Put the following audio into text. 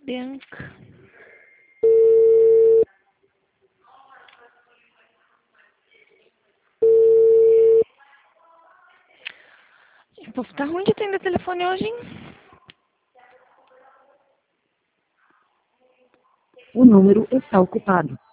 Bianca. O povo tá ruim de atender telefone hoje, hein? O número está ocupado.